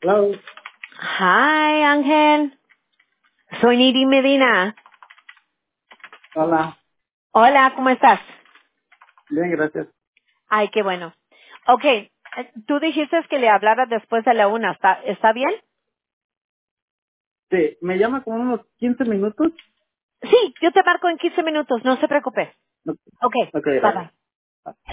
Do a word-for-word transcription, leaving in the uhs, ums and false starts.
Hello. Hi, Ángel. Soy Nidi Medina. Hola. Hola, ¿cómo estás? Bien, gracias. Ay, qué bueno. Okay, eh, tú dijiste que le hablara después de la una. ¿Está, está bien? Sí, me llama como unos quince minutos. Sí, yo te marco en quince minutos, no se preocupe. Ok, Okay, ok, bye bye. gracias.